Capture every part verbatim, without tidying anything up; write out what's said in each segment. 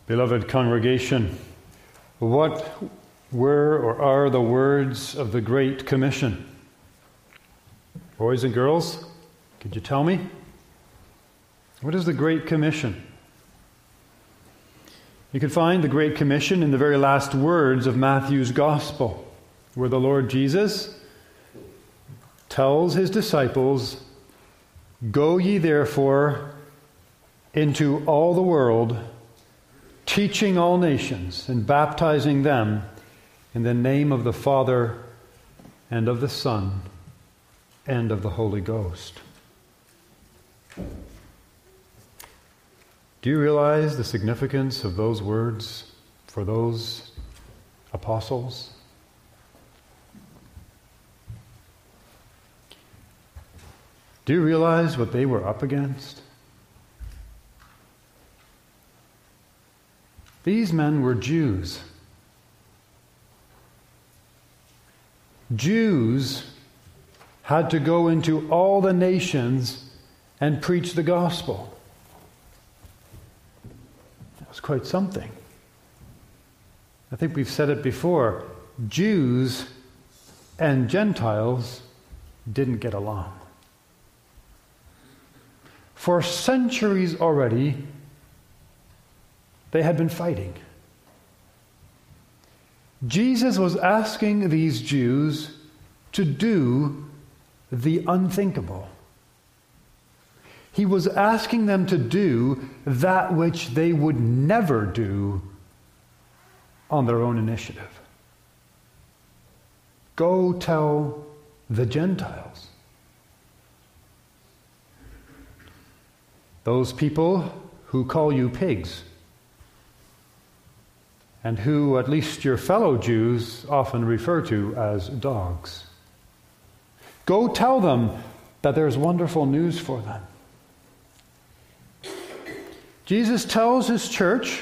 Beloved congregation, what were or are the words of the Great Commission? Boys and girls, could you tell me? What is the Great Commission? You can find the Great Commission in the very last words of Matthew's Gospel, where the Lord Jesus tells his disciples, "Go ye therefore into all the world, teaching all nations and baptizing them in the name of the Father and of the Son and of the Holy Ghost." Do you realize the significance of those words for those apostles? Do you realize what they were up against? These men were Jews. Jews had to go into all the nations and preach the gospel. That was quite something. I think we've said it before. Jews and Gentiles didn't get along. For centuries already, they had been fighting. Jesus was asking these Jews to do the unthinkable. He was asking them to do that which they would never do on their own initiative. Go tell the Gentiles. Those people who call you pigs, and who at least your fellow Jews often refer to as dogs. Go tell them that there's wonderful news for them. Jesus tells his church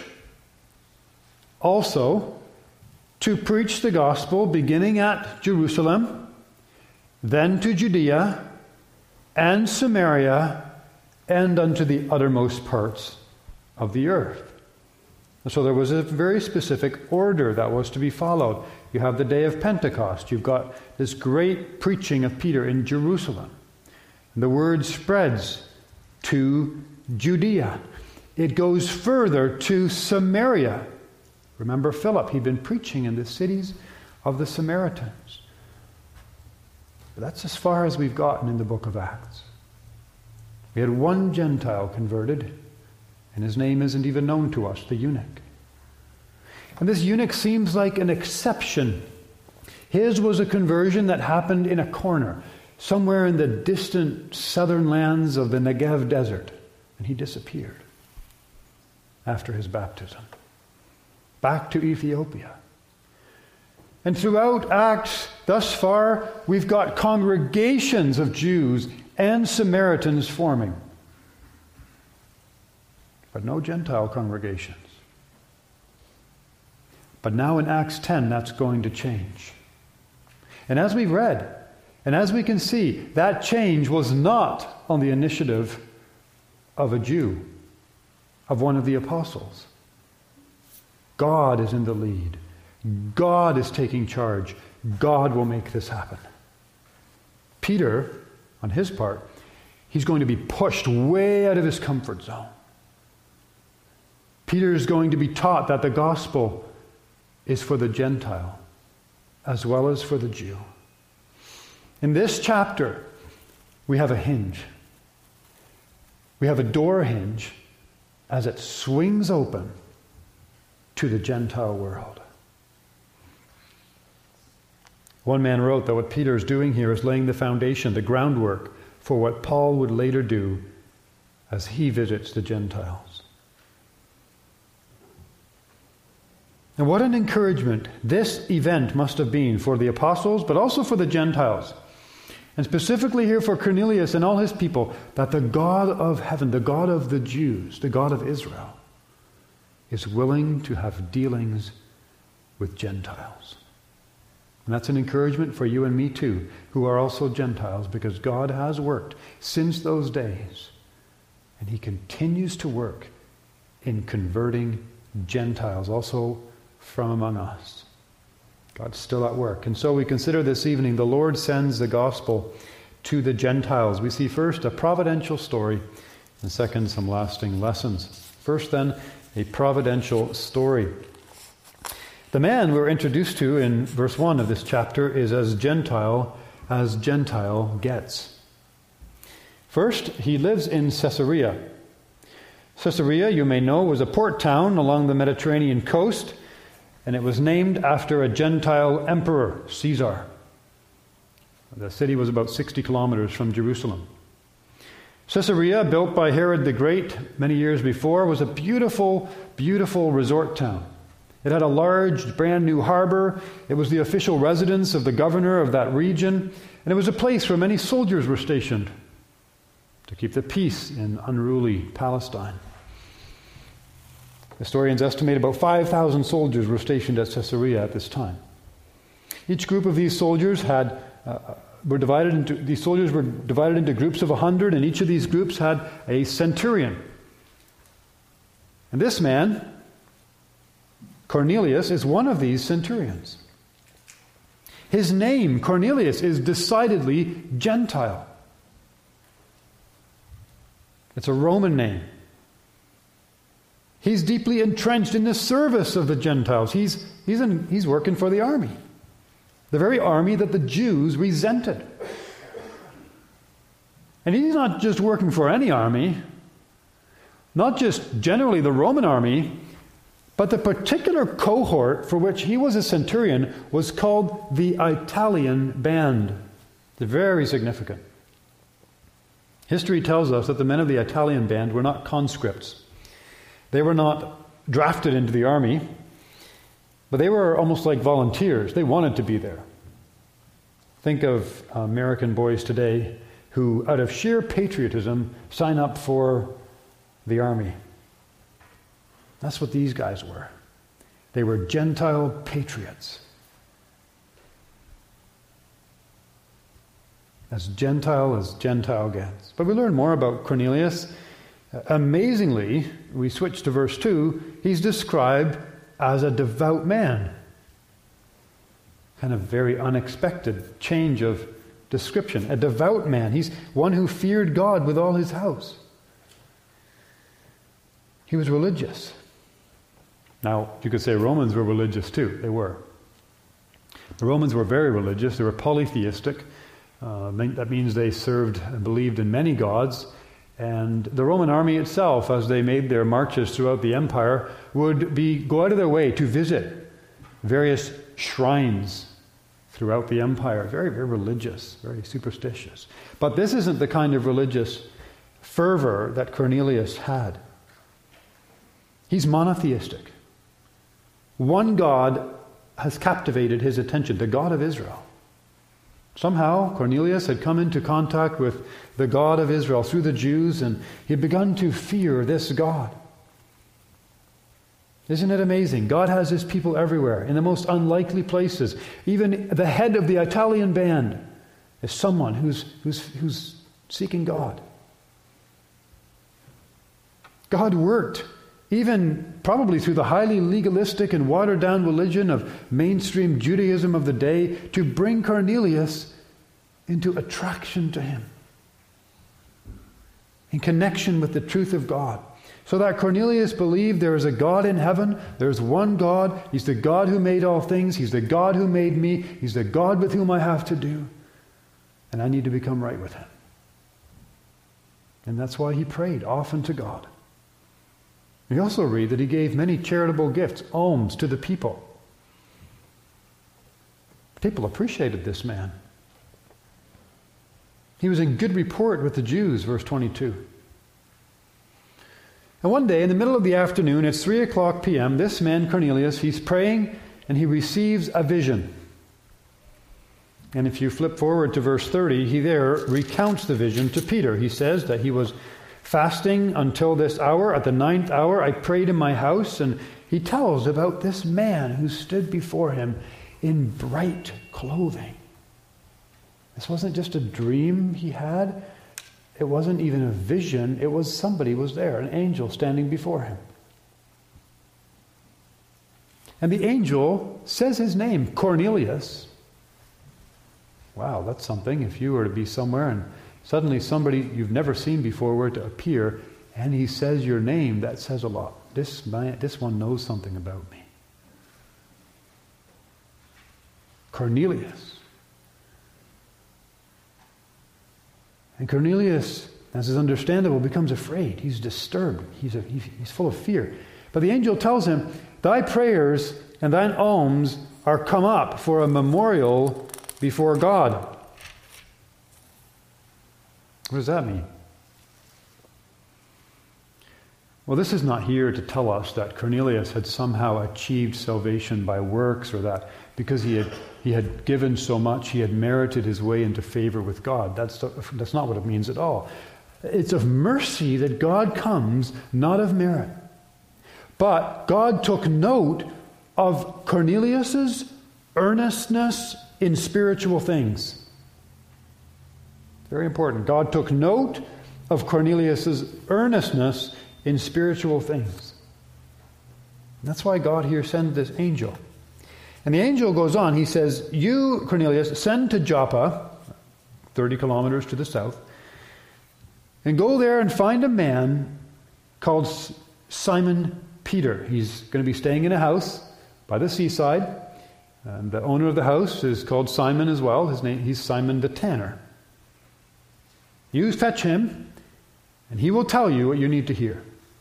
also to preach the gospel beginning at Jerusalem, then to Judea and Samaria, and unto the uttermost parts of the earth. And so there was a very specific order that was to be followed. You have the day of Pentecost. You've got this great preaching of Peter in Jerusalem. And the word spreads to Judea. It goes further to Samaria. Remember Philip, he'd been preaching in the cities of the Samaritans. But that's as far as we've gotten in the book of Acts. We had one Gentile converted, and his name isn't even known to us, the eunuch. And this eunuch seems like an exception. His was a conversion that happened in a corner, somewhere in the distant southern lands of the Negev desert. And he disappeared after his baptism, back to Ethiopia. And throughout Acts, thus far, we've got congregations of Jews and Samaritans forming, but no Gentile congregations. But now in Acts ten, that's going to change. And as we've read, and as we can see, that change was not on the initiative of a Jew, of one of the apostles. God is in the lead. God is taking charge. God will make this happen. Peter, on his part, he's going to be pushed way out of his comfort zone. Peter is going to be taught that the gospel is for the Gentile as well as for the Jew. In this chapter, we have a hinge. We have a door hinge as it swings open to the Gentile world. One man wrote that what Peter is doing here is laying the foundation, the groundwork for what Paul would later do as he visits the Gentiles. And what an encouragement this event must have been for the apostles, but also for the Gentiles. And specifically here for Cornelius and all his people, that the God of heaven, the God of the Jews, the God of Israel, is willing to have dealings with Gentiles. And that's an encouragement for you and me too, who are also Gentiles, because God has worked since those days, and he continues to work in converting Gentiles, also from among us. God's still at work. And so we consider this evening the Lord sends the gospel to the Gentiles. We see first a providential story, and second, some lasting lessons. First, then, a providential story. The man we're introduced to in verse one of this chapter is as Gentile as Gentile gets. First, he lives in Caesarea. Caesarea, you may know, was a port town along the Mediterranean coast, and it was named after a Gentile emperor, Caesar. The city was about sixty kilometers from Jerusalem. Caesarea, built by Herod the Great many years before, was a beautiful, beautiful resort town. It had a large, brand new harbor. It was the official residence of the governor of that region, and it was a place where many soldiers were stationed to keep the peace in unruly Palestine. Historians estimate about five thousand soldiers were stationed at Caesarea at this time. Each group of these soldiers had uh, were divided into these soldiers were divided into groups of a hundred, and each of these groups had a centurion. And this man, Cornelius, is one of these centurions. His name, Cornelius, is decidedly Gentile. It's a Roman name. He's deeply entrenched in the service of the Gentiles. He's, he's, in, he's working for the army. The very army that the Jews resented. And he's not just working for any army, not just generally the Roman army, but the particular cohort for which he was a centurion was called the Italian band. They're very significant. History tells us that the men of the Italian band were not conscripts. They were not drafted into the army, but they were almost like volunteers. They wanted to be there. Think of American boys today who, out of sheer patriotism, sign up for the army. That's what these guys were. They were Gentile patriots. As Gentile as Gentile gets. But we learn more about Cornelius. Uh, amazingly, we switch to verse two, he's described as a devout man. Kind of very unexpected change of description. A devout man. He's one who feared God with all his house. He was religious. Now, you could say Romans were religious too. They were. The Romans were very religious. They were polytheistic. Uh, that means they served and believed in many gods. And the Roman army itself, as they made their marches throughout the empire, would be go out of their way to visit various shrines throughout the empire. Very, very religious, very superstitious. But this isn't the kind of religious fervor that Cornelius had. He's monotheistic. One God has captivated his attention, the God of Israel. Somehow, Cornelius had come into contact with the God of Israel through the Jews, and he had begun to fear this God. Isn't it amazing? God has his people everywhere, in the most unlikely places. Even the head of the Italian band is someone who's, who's, who's seeking God. God worked, even probably through the highly legalistic and watered-down religion of mainstream Judaism of the day, to bring Cornelius into attraction to him, in connection with the truth of God. So that Cornelius believed there is a God in heaven, there's one God, he's the God who made all things, he's the God who made me, he's the God with whom I have to do, and I need to become right with him. And that's why he prayed often to God. We also read that he gave many charitable gifts, alms, to the people. People appreciated this man. He was in good report with the Jews, verse twenty-two. And one day, in the middle of the afternoon, it's three o'clock p.m., this man, Cornelius, he's praying, and he receives a vision. And if you flip forward to verse thirty, he there recounts the vision to Peter. He says that he was fasting until this hour. At the ninth hour, I prayed in my house. And he tells about this man who stood before him in bright clothing. This wasn't just a dream he had. It wasn't even a vision. It was somebody was there, an angel standing before him. And the angel says his name, Cornelius. Wow, that's something. If you were to be somewhere and suddenly somebody you've never seen before were to appear and he says your name, that says a lot. This man, this one knows something about me. Cornelius. And Cornelius, as is understandable, becomes afraid. He's disturbed. He's, a, he's full of fear. But the angel tells him, thy prayers and thine alms are come up for a memorial before God. What does that mean? Well, this is not here to tell us that Cornelius had somehow achieved salvation by works, or that because he had he had given so much, he had merited his way into favor with God. That's, that's not what it means at all. It's of mercy that God comes, not of merit. But God took note of Cornelius's earnestness in spiritual things. Very important. God took note of Cornelius's earnestness in spiritual things. And that's why God here sends this angel. And the angel goes on, he says, you, Cornelius, send to Joppa, thirty kilometers to the south, and go there and find a man called Simon Peter. He's going to be staying in a house by the seaside. And the owner of the house is called Simon as well. His name, he's Simon the Tanner. You fetch him, and he will tell you what you need to hear.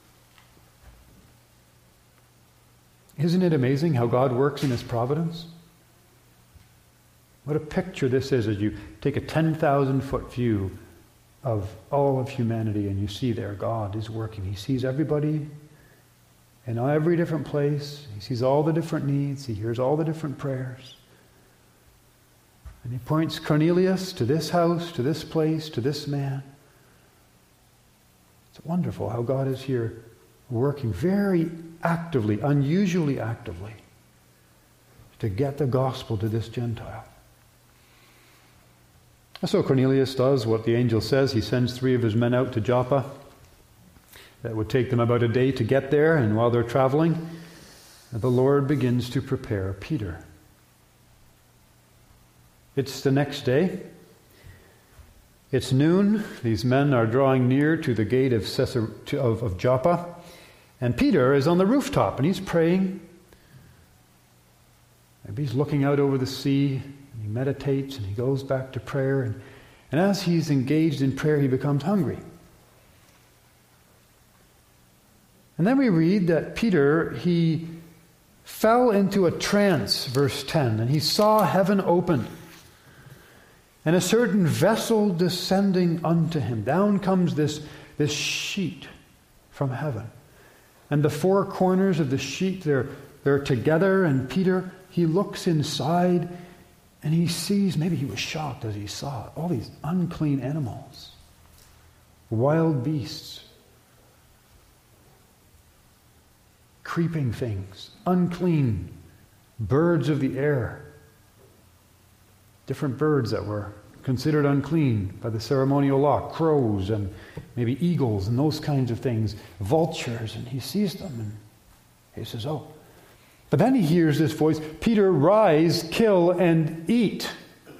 Isn't it amazing how God works in His providence? What a picture this is as you take a ten thousand foot view of all of humanity and you see there God is working. He sees everybody in every different place. He sees all the different needs. He hears all the different prayers. And He points Cornelius to this house, to this place, to this man. It's wonderful how God is here working very actively, unusually actively, to get the gospel to this Gentile. And so Cornelius does what the angel says. He sends three of his men out to Joppa. That would take them about a day to get there, and while they're traveling, the Lord begins to prepare Peter. It's the next day. It's noon. These men are drawing near to the gate of, Caesar, of, of Joppa. And Peter is on the rooftop, and he's praying. Maybe he's looking out over the sea, and he meditates, and he goes back to prayer. And, and as he's engaged in prayer, he becomes hungry. And then we read that Peter, he fell into a trance, verse ten, and he saw heaven opened, and a certain vessel descending unto him. Down comes this, this sheet from heaven. And the four corners of the sheet, they're, they're together, and Peter, he looks inside, and he sees, maybe he was shocked as he saw it, all these unclean animals, wild beasts, creeping things, unclean birds of the air, different birds that were considered unclean by the ceremonial law, crows and maybe eagles and those kinds of things, vultures, and he sees them and he says, oh. But then he hears this voice, Peter, rise, kill, and eat.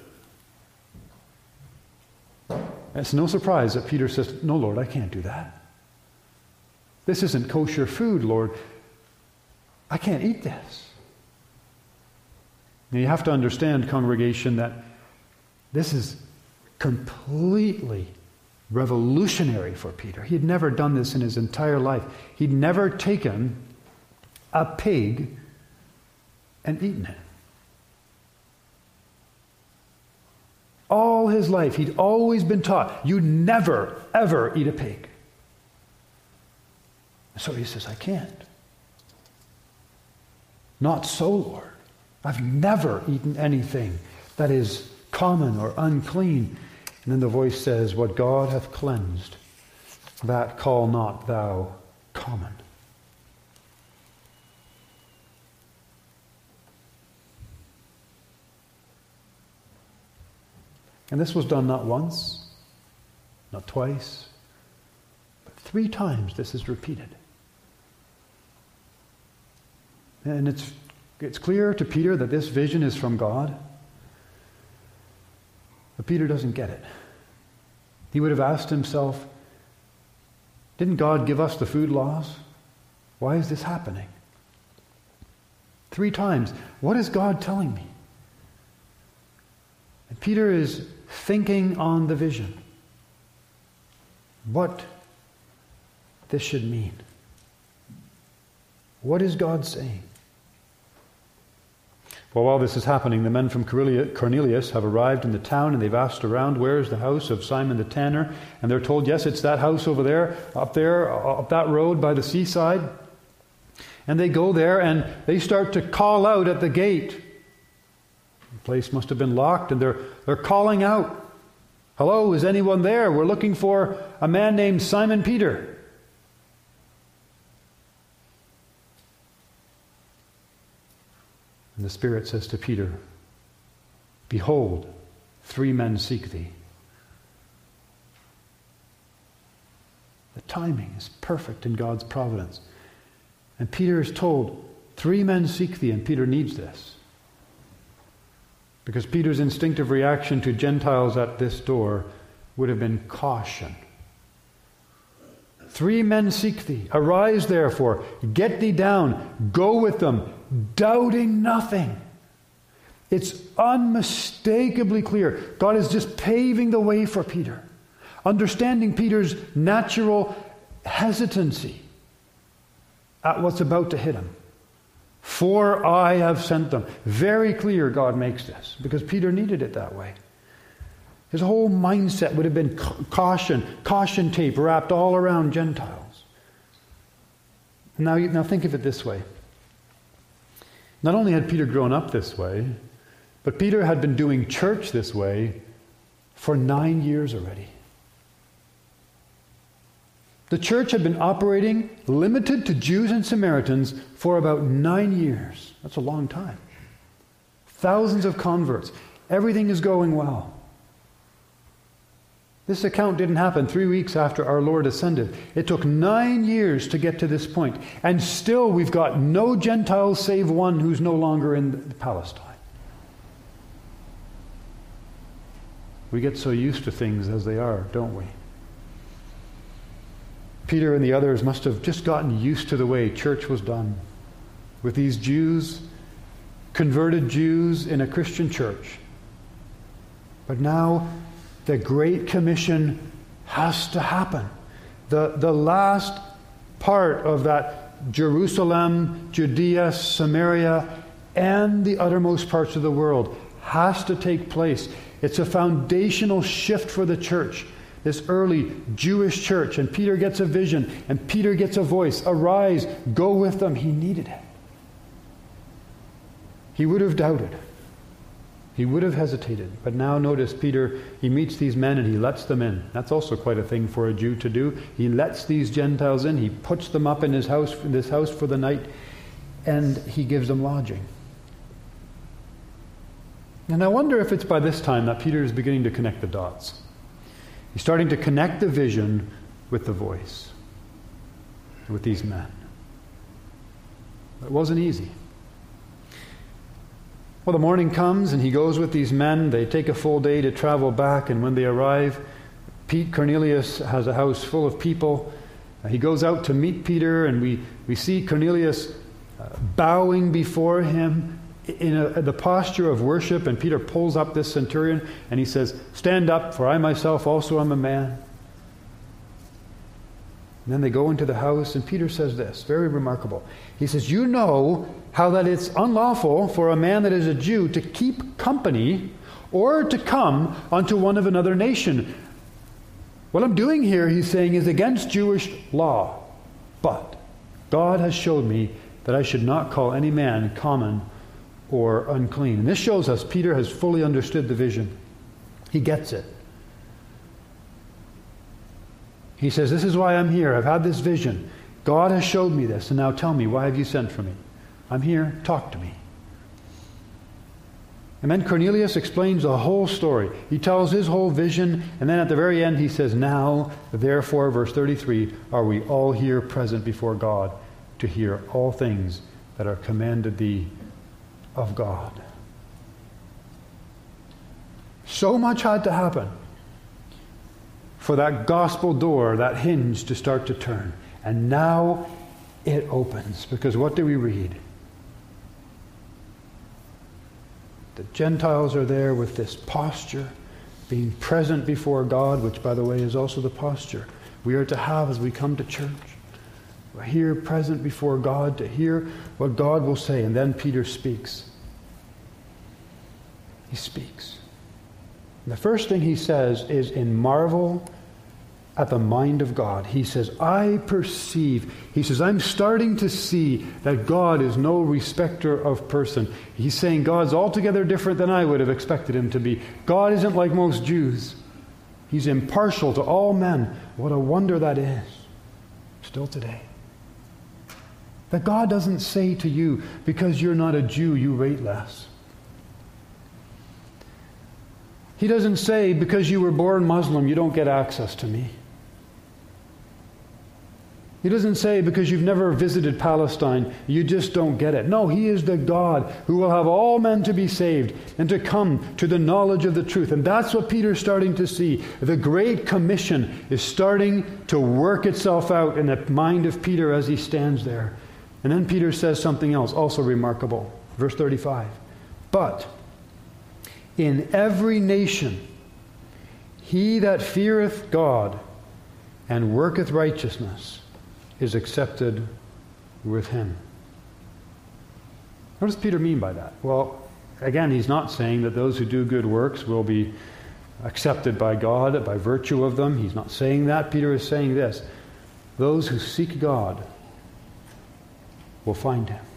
It's no surprise that Peter says, no, Lord, I can't do that. This isn't kosher food, Lord. I can't eat this. Now you have to understand, congregation, that this is completely revolutionary for Peter. He had never done this in his entire life. He'd never taken a pig and eaten it. All his life, he'd always been taught, you never, ever eat a pig. So he says, I can't. Not so, Lord. I've never eaten anything that is common or unclean. And then the voice says, what God hath cleansed, that call not thou common. And this was done not once, not twice, but three times this is repeated. And it's It's clear to Peter that this vision is from God. But Peter doesn't get it. He would have asked himself, didn't God give us the food laws? Why is this happening? Three times, what is God telling me? And Peter is thinking on the vision. What this should mean. What is God saying? Well, while this is happening, the men from Cornelius have arrived in the town, and they've asked around, where's the house of Simon the tanner? And they're told, yes, it's that house over there, up there, up that road by the seaside. And they go there, and they start to call out at the gate. The place must have been locked, and they're, they're calling out, hello, is anyone there? We're looking for a man named Simon Peter. And the Spirit says to Peter, behold, three men seek thee. The timing is perfect in God's providence. And Peter is told, three men seek thee, and Peter needs this. Because Peter's instinctive reaction to Gentiles at this door would have been caution. Three men seek thee. Arise, therefore, get thee down, go with them, doubting nothing. It's unmistakably clear. God is just paving the way for Peter. Understanding Peter's natural hesitancy at what's about to hit him. For I have sent them. Very clear God makes this, because Peter needed it that way. His whole mindset would have been caution, caution tape wrapped all around Gentiles. Now, now think of it this way. Not only had Peter grown up this way, but Peter had been doing church this way for nine years already. The church had been operating limited to Jews and Samaritans for about nine years. That's a long time. Thousands of converts. Everything is going well. This account didn't happen three weeks after our Lord ascended. It took nine years to get to this point. And still we've got no Gentiles save one who's no longer in Palestine. We get so used to things as they are, don't we? Peter and the others must have just gotten used to the way church was done. With these Jews, converted Jews in a Christian church. But now the Great Commission has to happen. The, the last part of that Jerusalem, Judea, Samaria, and the uttermost parts of the world has to take place. It's a foundational shift for the church. This early Jewish church. And Peter gets a vision. And Peter gets a voice. Arise, go with them. He needed it. He would have doubted. He would have hesitated. But now notice Peter, he meets these men and he lets them in. That's also quite a thing for a Jew to do. He lets these Gentiles in. He puts them up in his house, in this house for the night. And he gives them lodging. And I wonder if it's by this time that Peter is beginning to connect the dots. He's starting to connect the vision with the voice, with these men. It wasn't easy. Well, the morning comes and he goes with these men. They take a full day to travel back, and when they arrive, Pete Cornelius has a house full of people. Uh, he goes out to meet Peter, and we, we see Cornelius uh, bowing before him in a, the posture of worship, and Peter pulls up this centurion and he says, stand up, for I myself also am a man. And then they go into the house, and Peter says this, very remarkable. He says, you know how that it's unlawful for a man that is a Jew to keep company or to come unto one of another nation. What I'm doing here, he's saying, is against Jewish law. But God has showed me that I should not call any man common or unclean. And this shows us Peter has fully understood the vision. He gets it. He says, this is why I'm here. I've had this vision. God has showed me this. And now tell me, why have you sent for me? I'm here. Talk to me. And then Cornelius explains the whole story. He tells his whole vision. And then at the very end he says, now, therefore, verse thirty-three, are we all here present before God to hear all things that are commanded thee of God. So much had to happen for that gospel door, that hinge, to start to turn. And now it opens. Because what do we read? The Gentiles are there with this posture, being present before God, which, by the way, is also the posture we are to have as we come to church. We're here present before God to hear what God will say. And then Peter speaks. He speaks. And the first thing he says is in marvel at the mind of God. He says, I perceive. He says, I'm starting to see that God is no respecter of person. He's saying God's altogether different than I would have expected him to be. God isn't like most Jews. He's impartial to all men. What a wonder that is. Still today. That God doesn't say to you, because you're not a Jew, you rate less. He doesn't say, because you were born Muslim, you don't get access to me. He doesn't say, because you've never visited Palestine, you just don't get it. No, he is the God who will have all men to be saved and to come to the knowledge of the truth. And that's what Peter's starting to see. The Great Commission is starting to work itself out in the mind of Peter as he stands there. And then Peter says something else, also remarkable. Verse thirty-five. But in every nation, he that feareth God and worketh righteousness is accepted with him. What does Peter mean by that? Well, again, he's not saying that those who do good works will be accepted by God by virtue of them. He's not saying that. Peter is saying this. Those who seek God will find him.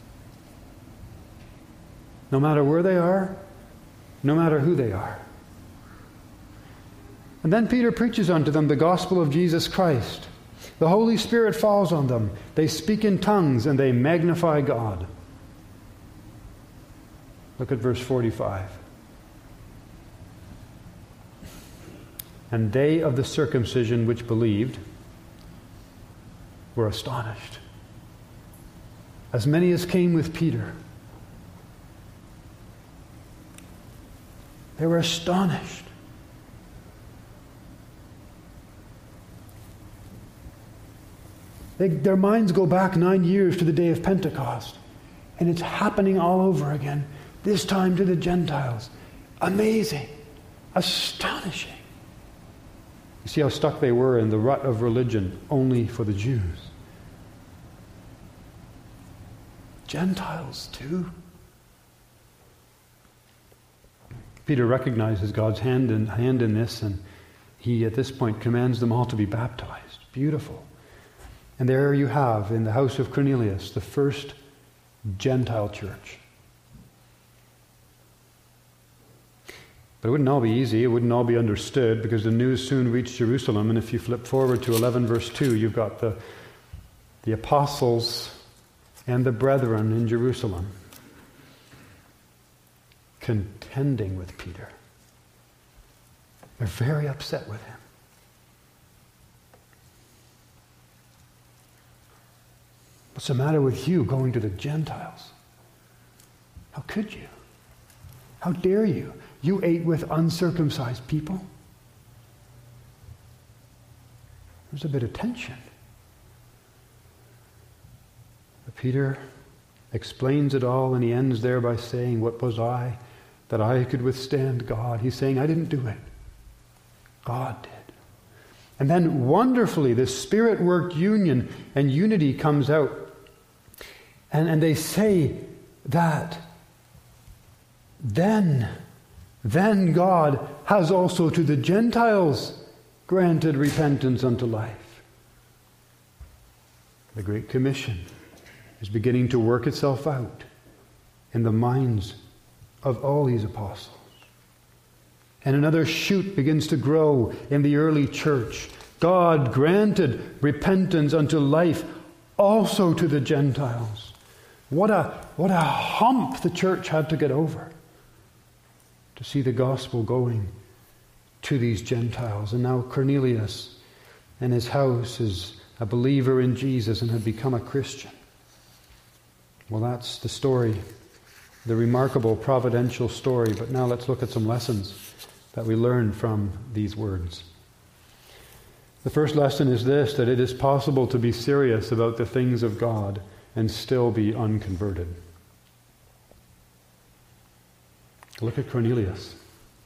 No matter where they are, no matter who they are. And then Peter preaches unto them the gospel of Jesus Christ. The Holy Spirit falls on them. They speak in tongues and they magnify God. Look at verse forty-five. And they of the circumcision which believed were astonished. As many as came with Peter. They were astonished. They, their minds go back nine years to the day of Pentecost. And it's happening all over again. This time to the Gentiles. Amazing. Astonishing. You see how stuck they were in the rut of religion only for the Jews. Gentiles too. Peter recognizes God's hand in, hand in this, and he at this point commands them all to be baptized. Beautiful. And there you have, in the house of Cornelius, the first Gentile church. But it wouldn't all be easy. It wouldn't all be understood, because the news soon reached Jerusalem. And if you flip forward to eleven verse two, you've got the, the apostles and the brethren in Jerusalem contending with Peter. They're very upset with him. What's the matter with you going to the Gentiles? How could you? How dare you? You ate with uncircumcised people? There's a bit of tension. But Peter explains it all, and he ends there by saying, what was I that I could withstand God? He's saying, I didn't do it. God did. And then wonderfully, the Spirit-worked union and unity comes out. And, and they say that then, then God has also to the Gentiles granted repentance unto life. The Great Commission is beginning to work itself out in the minds of all these apostles. And another shoot begins to grow in the early church. God granted repentance unto life also to the Gentiles. What a, what a hump the church had to get over to see the gospel going to these Gentiles. And now Cornelius and his house is a believer in Jesus and had become a Christian. Well, that's the story the remarkable providential story. But now let's look at some lessons that we learn from these words. The first lesson is this, that it is possible to be serious about the things of God and still be unconverted. Look at Cornelius.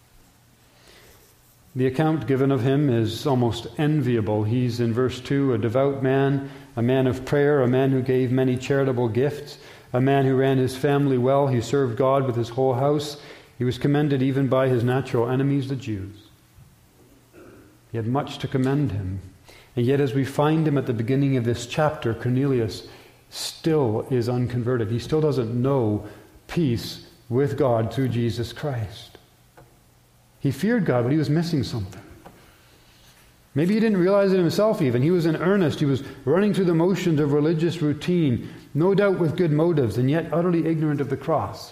The account given of him is almost enviable. He's, in verse two, a devout man, a man of prayer, a man who gave many charitable gifts, a man who ran his family well. He served God with his whole house. He was commended even by his natural enemies, the Jews. He had much to commend him. And yet as we find him at the beginning of this chapter, Cornelius still is unconverted. He still doesn't know peace with God through Jesus Christ. He feared God, but he was missing something. Maybe he didn't realize it himself even. He was in earnest. He was running through the motions of religious routine, no doubt with good motives, and yet utterly ignorant of the cross.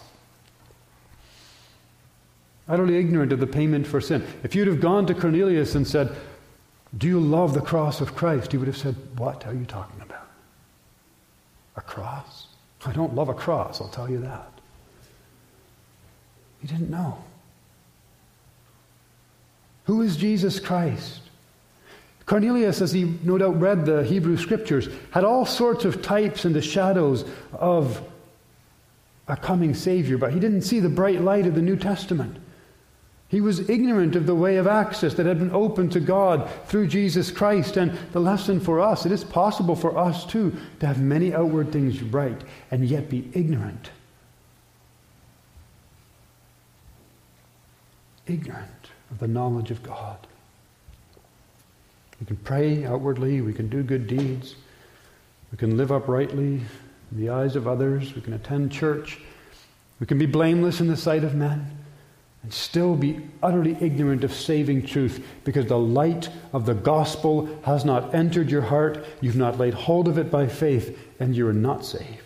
Utterly ignorant of the payment for sin. If you'd have gone to Cornelius and said, "Do you love the cross of Christ?" he would have said, "What are you talking about? A cross? I don't love a cross, I'll tell you that." He didn't know. Who is Jesus Christ? Cornelius, as he no doubt read the Hebrew Scriptures, had all sorts of types and the shadows of a coming Savior, but he didn't see the bright light of the New Testament. He was ignorant of the way of access that had been opened to God through Jesus Christ. And the lesson for us, it is possible for us too to have many outward things right and yet be ignorant. Ignorant of the knowledge of God. We can pray outwardly, we can do good deeds, we can live uprightly in the eyes of others, we can attend church, we can be blameless in the sight of men, and still be utterly ignorant of saving truth because the light of the gospel has not entered your heart, you've not laid hold of it by faith, and you are not saved.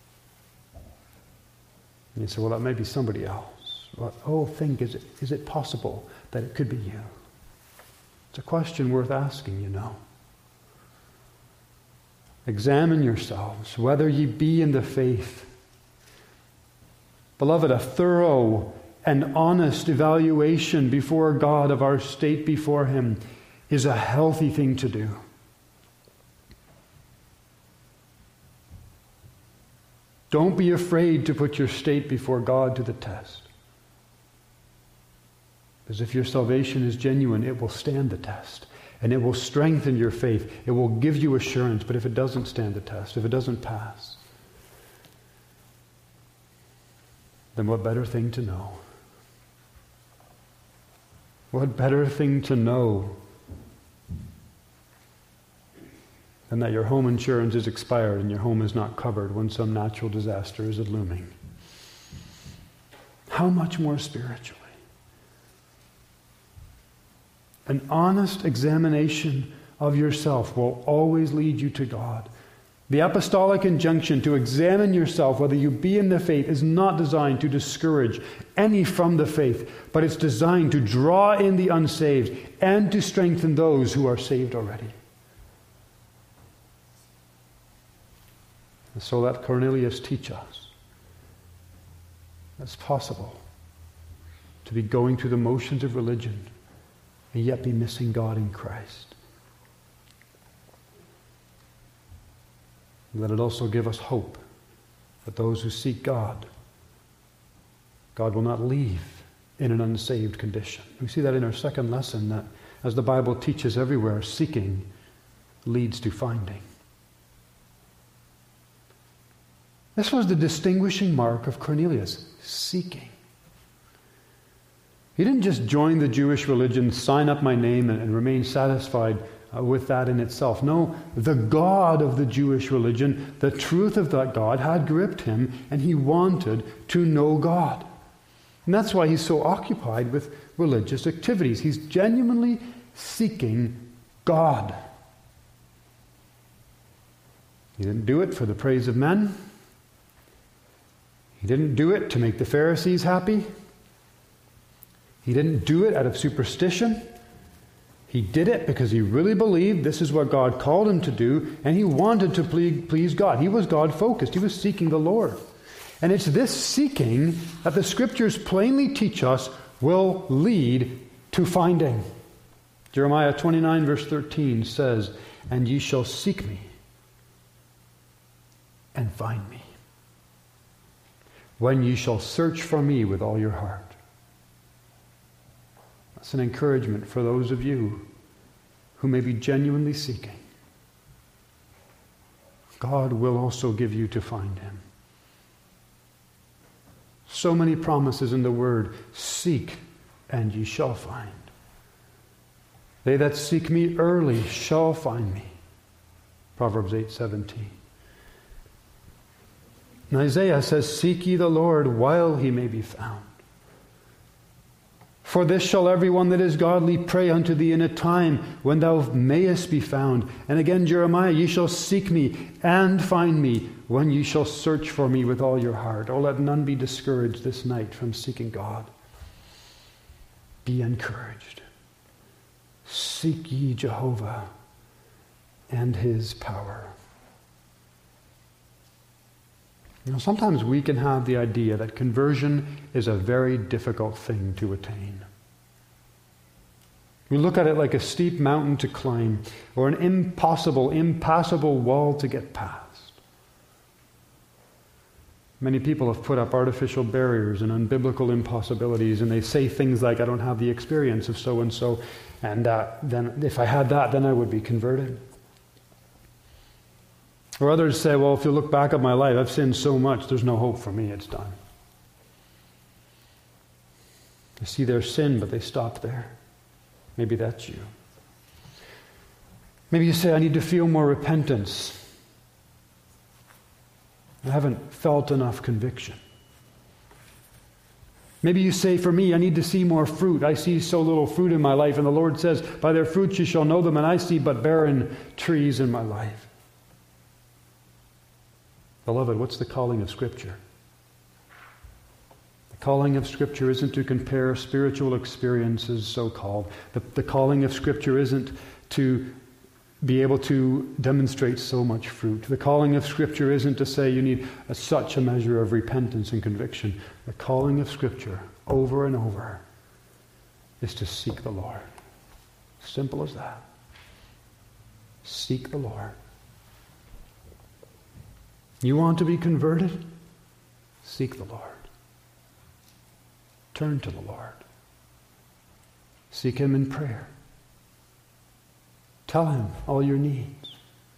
And you say, well, that may be somebody else. Well, oh, think, is it, is it possible that it could be you? It's a question worth asking, you know. Examine yourselves, whether ye be in the faith. Beloved, a thorough and honest evaluation before God of our state before Him is a healthy thing to do. Don't be afraid to put your state before God to the test. Because if your salvation is genuine, it will stand the test. And it will strengthen your faith. It will give you assurance. But if it doesn't stand the test, if it doesn't pass, then what better thing to know? What better thing to know than that your home insurance is expired and your home is not covered when some natural disaster is looming? How much more spiritually? An honest examination of yourself will always lead you to God. The apostolic injunction to examine yourself, whether you be in the faith, is not designed to discourage any from the faith, but it's designed to draw in the unsaved and to strengthen those who are saved already. And so let Cornelius teach us it's possible to be going through the motions of religion and yet be missing God in Christ. Let it also give us hope that those who seek God, God will not leave in an unsaved condition. We see that in our second lesson, that as the Bible teaches everywhere, seeking leads to finding. This was the distinguishing mark of Cornelius, seeking. He didn't just join the Jewish religion, sign up my name, and, and remain satisfied uh, with that in itself. No, the God of the Jewish religion, the truth of that God had gripped him, and he wanted to know God. And that's why he's so occupied with religious activities. He's genuinely seeking God. He didn't do it for the praise of men. He didn't do it to make the Pharisees happy. He didn't do it out of superstition. He did it because he really believed this is what God called him to do, and he wanted to please God. He was God-focused. He was seeking the Lord. And it's this seeking that the Scriptures plainly teach us will lead to finding. Jeremiah twenty-nine verse thirteen says, "And ye shall seek me and find me, when ye shall search for me with all your heart." That's an encouragement for those of you who may be genuinely seeking. God will also give you to find him. So many promises in the Word. Seek, and ye shall find. They that seek me early shall find me. Proverbs eight seventeen. And Isaiah says, "Seek ye the Lord while he may be found. For this shall every one that is godly pray unto thee in a time when thou mayest be found." And again, Jeremiah, "Ye shall seek me and find me when ye shall search for me with all your heart." Oh, let none be discouraged this night from seeking God. Be encouraged. Seek ye Jehovah and his power. You know, sometimes we can have the idea that conversion is a very difficult thing to attain. We look at it like a steep mountain to climb, or an impossible, impassable wall to get past. Many people have put up artificial barriers and unbiblical impossibilities, and they say things like, "I don't have the experience of so-and-so, and uh, then if I had that, then I would be converted." Or others say, "Well, if you look back at my life, I've sinned so much, there's no hope for me, it's done." They see their sin, but they stop there. Maybe that's you. Maybe you say, "I need to feel more repentance. I haven't felt enough conviction." Maybe you say, "For me, I need to see more fruit. I see so little fruit in my life, and the Lord says, 'By their fruits you shall know them,' and I see but barren trees in my life." Beloved, what's the calling of Scripture? The calling of Scripture isn't to compare spiritual experiences, so-called. The, the calling of Scripture isn't to be able to demonstrate so much fruit. The calling of Scripture isn't to say you need a, such a measure of repentance and conviction. The calling of Scripture, over and over, is to seek the Lord. Simple as that. Seek the Lord. You want to be converted? Seek the Lord. Turn to the Lord. Seek him in prayer. Tell him all your needs.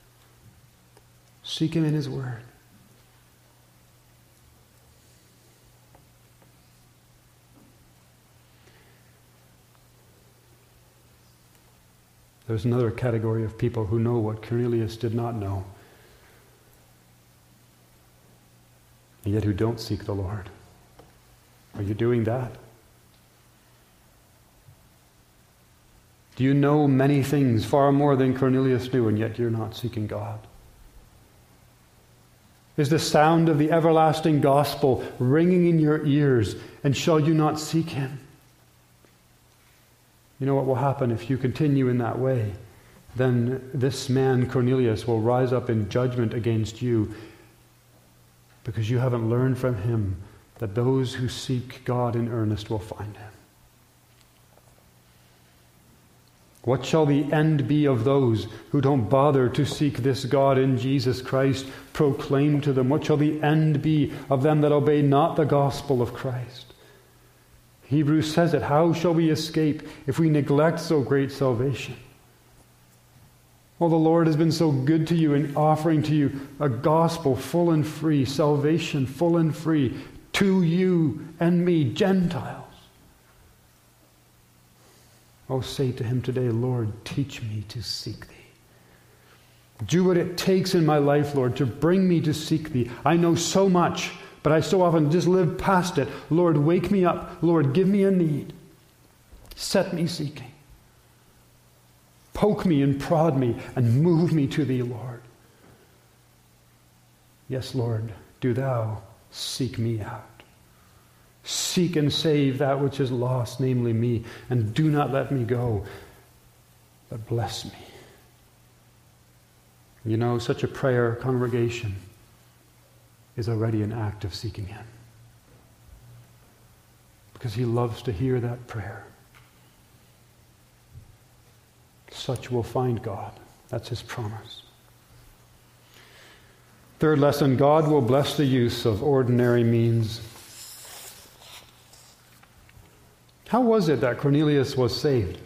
Seek him in his word. There's another category of people who know what Cornelius did not know, and yet who don't seek the Lord. Are you doing that? Do you know many things, far more than Cornelius knew, and yet you're not seeking God? Is the sound of the everlasting gospel ringing in your ears, and shall you not seek him? You know what will happen if you continue in that way? Then this man, Cornelius, will rise up in judgment against you, because you haven't learned from him that those who seek God in earnest will find him. What shall the end be of those who don't bother to seek this God in Jesus Christ proclaimed to them? What shall the end be of them that obey not the gospel of Christ? Hebrews says it, how shall we escape if we neglect so great salvation? Well, the Lord has been so good to you in offering to you a gospel full and free, salvation full and free, to you and me, Gentiles. Oh, say to him today, Lord, teach me to seek thee. Do what it takes in my life, Lord, to bring me to seek thee. I know so much, but I so often just live past it. Lord, wake me up. Lord, give me a need. Set me seeking. Poke me and prod me and move me to thee, Lord. Yes, Lord, do thou seek me out. Seek and save that which is lost, namely me, and do not let me go, but bless me. You know, such a prayer, congregation, is already an act of seeking him. Because he loves to hear that prayer. Such will find God. That's his promise. Third lesson, God will bless the use of ordinary means. How was it that Cornelius was saved?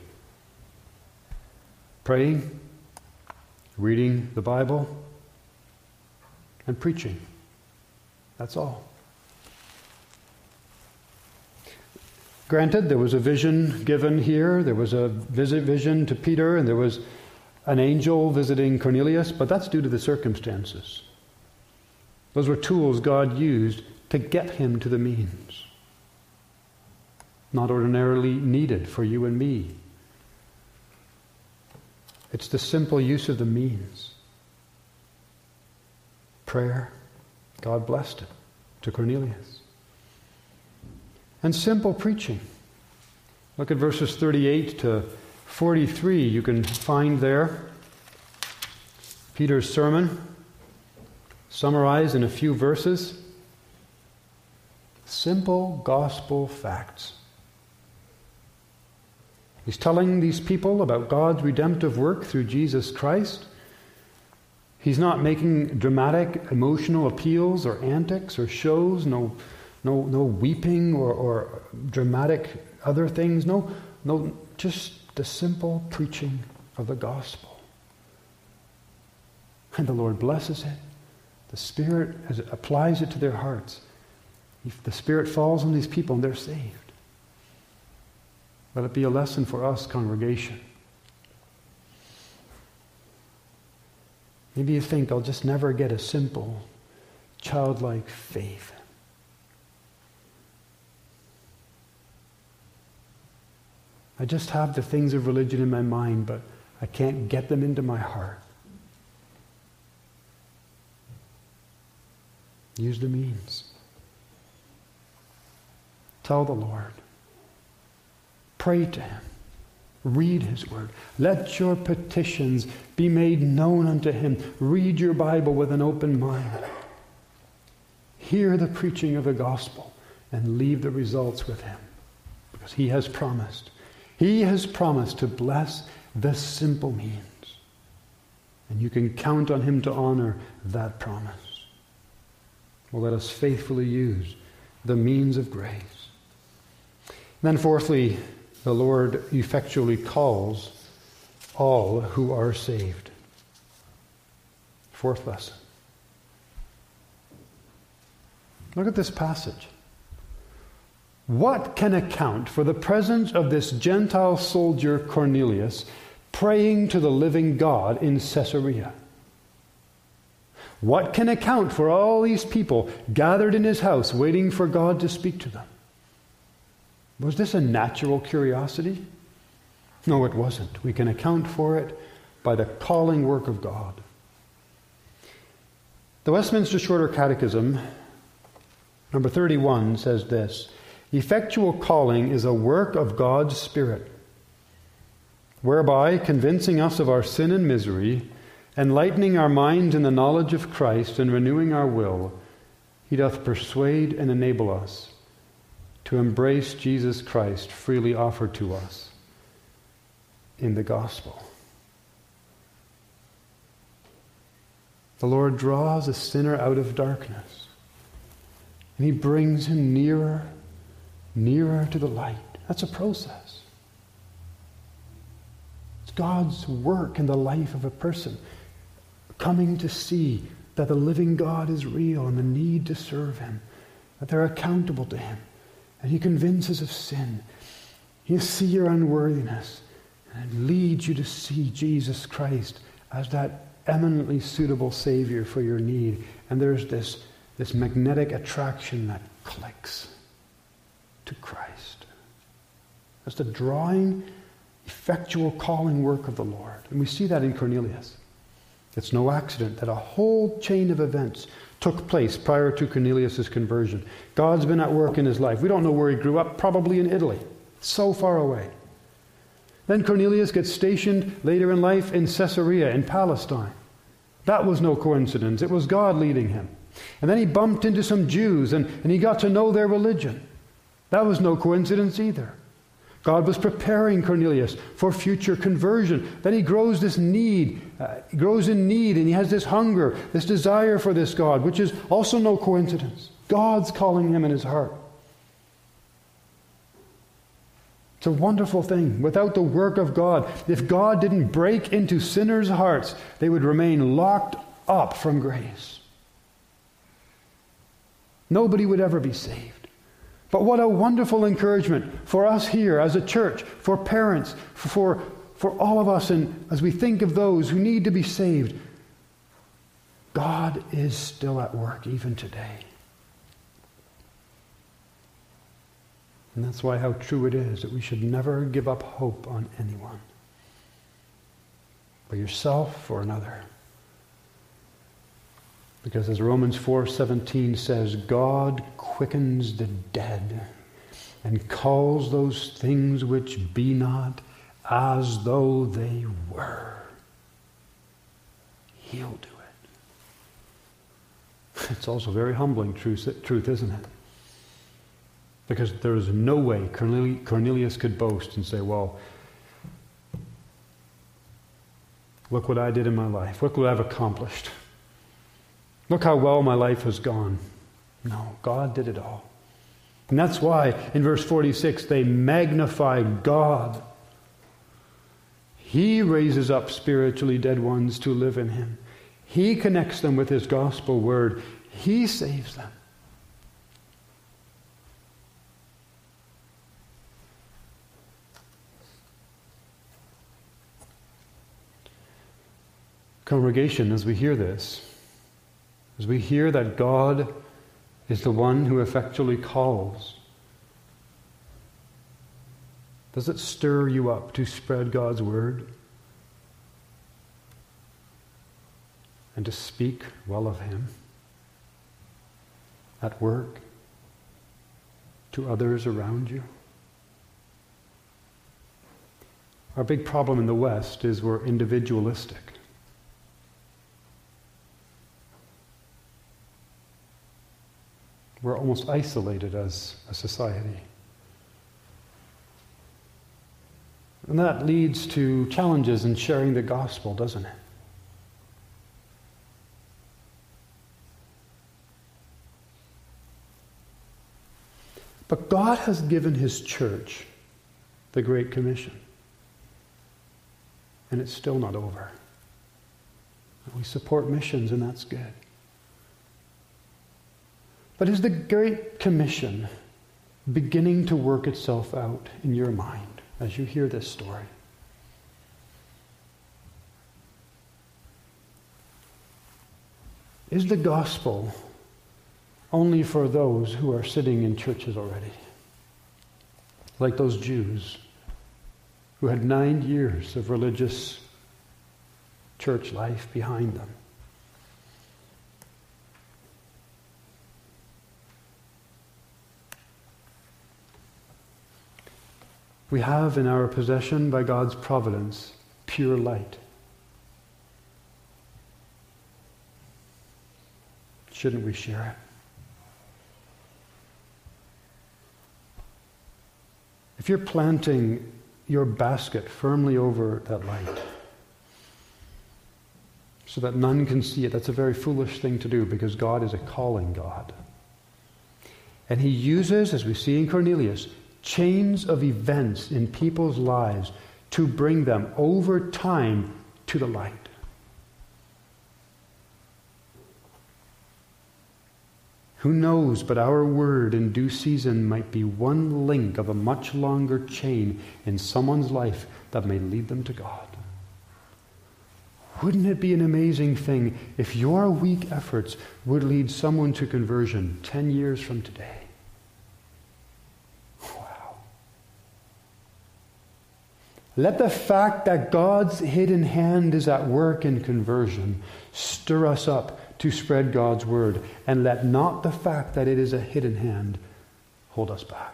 Praying, reading the Bible, and preaching. That's all. Granted, there was a vision given here. There was a visit vision to Peter, and there was an angel visiting Cornelius, but that's due to the circumstances. Those were tools God used to get him to the means. Not ordinarily needed for you and me. It's the simple use of the means. Prayer, God blessed it to Cornelius. And simple preaching. Look at verses thirty-eight to forty-three. You can find there Peter's sermon, summarized in a few verses. Simple gospel facts. He's telling these people about God's redemptive work through Jesus Christ. He's not making dramatic emotional appeals or antics or shows, no no no weeping or, or dramatic other things. No, no, just the simple preaching of the gospel. And the Lord blesses it. The Spirit, as it applies it to their hearts, if the Spirit falls on these people and they're saved. Let it be a lesson for us, congregation. Maybe you think, I'll just never get a simple, childlike faith. I just have the things of religion in my mind, but I can't get them into my heart. Use the means. Tell the Lord. Pray to him. Read his word. Let your petitions be made known unto him. Read your Bible with an open mind. Hear the preaching of the gospel and leave the results with him. Because he has promised. He has promised to bless the simple means. And you can count on him to honor that promise. Well, let us faithfully use the means of grace. Then fourthly, the Lord effectually calls all who are saved. Fourth lesson. Look at this passage. What can account for the presence of this Gentile soldier Cornelius praying to the living God in Caesarea? What can account for all these people gathered in his house waiting for God to speak to them? Was this a natural curiosity? No, it wasn't. We can account for it by the calling work of God. The Westminster Shorter Catechism, number thirty-one, says this: effectual calling is a work of God's Spirit, whereby, convincing us of our sin and misery, enlightening our minds in the knowledge of Christ, and renewing our will, he doth persuade and enable us to embrace Jesus Christ freely offered to us in the gospel. The Lord draws a sinner out of darkness, and he brings him nearer, nearer to the light. That's a process. It's God's work in the life of a person, coming to see that the living God is real and the need to serve him, that they're accountable to him. And he convinces of sin. He'll see your unworthiness and leads you to see Jesus Christ as that eminently suitable Savior for your need. And there's this, this magnetic attraction that clicks to Christ. That's the drawing, effectual calling work of the Lord. And we see that in Cornelius. It's no accident that a whole chain of events took place prior to Cornelius' conversion. God's been at work in his life. We don't know where he grew up, probably in Italy, so far away. Then Cornelius gets stationed later in life in Caesarea in Palestine. That was no coincidence. It was God leading him. And then he bumped into some Jews, and, and he got to know their religion. That was no coincidence either. God was preparing Cornelius for future conversion. Then he grows this need, uh, he grows in need, and he has this hunger, this desire for this God, which is also no coincidence. God's calling him in his heart. It's a wonderful thing. Without the work of God, if God didn't break into sinners' hearts, they would remain locked up from grace. Nobody would ever be saved. But what a wonderful encouragement for us here as a church, for parents, for, for all of us, and as we think of those who need to be saved. God is still at work even today. And that's why how true it is that we should never give up hope on anyone. For yourself or another. Because as Romans four seventeen says, God quickens the dead and calls those things which be not as though they were. He'll do it. It's also very humbling truth, truth, isn't it? Because there is no way Cornelius could boast and say, well, look what I did in my life. Look what I've accomplished. Look how well my life has gone. No, God did it all. And that's why in verse forty-six they magnify God. He raises up spiritually dead ones to live in him. He connects them with his gospel word. He saves them. Congregation, as we hear this, as we hear that God is the one who effectually calls, does it stir you up to spread God's word and to speak well of him at work, to others around you? Our big problem in the West is we're individualistic. We're almost isolated as a society. And that leads to challenges in sharing the gospel, doesn't it? But God has given his church the Great Commission. And it's still not over. We support missions, and that's good. But is the Great Commission beginning to work itself out in your mind as you hear this story? Is the gospel only for those who are sitting in churches already? Like those Jews who had nine years of religious church life behind them. We have in our possession, by God's providence, pure light. Shouldn't we share it? If you're planting your basket firmly over that light, so that none can see it, that's a very foolish thing to do, because God is a calling God. And he uses, as we see in Cornelius, chains of events in people's lives to bring them over time to the light. Who knows, but our word in due season might be one link of a much longer chain in someone's life that may lead them to God. Wouldn't it be an amazing thing if your weak efforts would lead someone to conversion ten years from today? Let the fact that God's hidden hand is at work in conversion stir us up to spread God's word, and let not the fact that it is a hidden hand hold us back.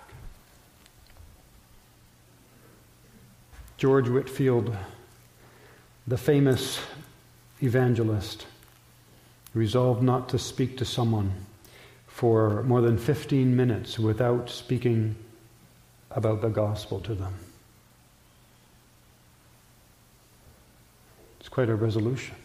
George Whitefield, the famous evangelist, resolve not to speak to someone for more than fifteen minutes without speaking about the gospel to them. It's quite a resolution.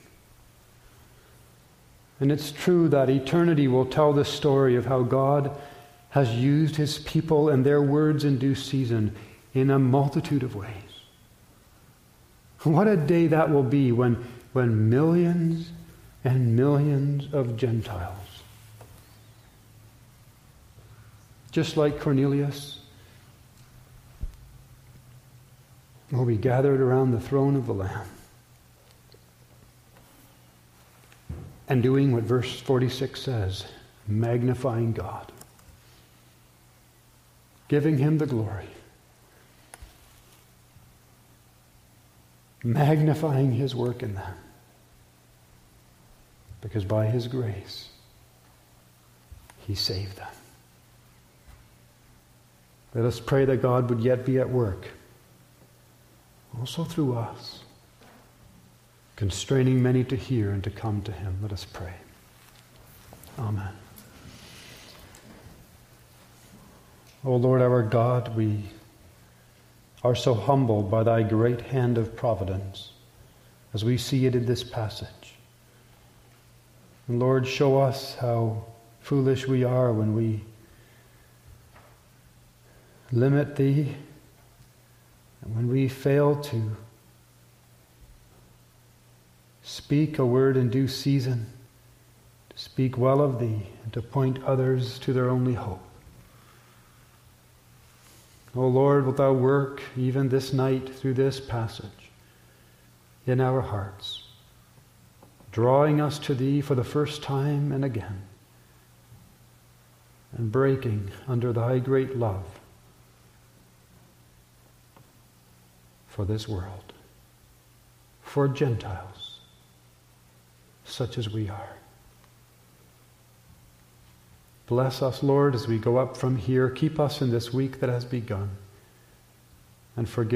And it's true that eternity will tell the story of how God has used his people and their words in due season in a multitude of ways. What a day that will be when, when millions and millions of Gentiles, just like Cornelius, will be gathered around the throne of the Lamb and doing what verse forty-six says, magnifying God, giving him the glory, magnifying his work in them, because by his grace he saved them. Let us pray that God would yet be at work, also through us, constraining many to hear and to come to him. Let us pray. Amen. O Lord our God, we are so humbled by thy great hand of providence as we see it in this passage. And Lord, show us how foolish we are when we limit thee and when we fail to speak a word in due season, to speak well of thee, and to point others to their only hope. O Lord, wilt thou work even this night through this passage in our hearts, drawing us to thee for the first time and again, and breaking under thy great love for this world, for Gentiles such as we are. Bless us, Lord, as we go up from here. Keep us in this week that has begun, and forgive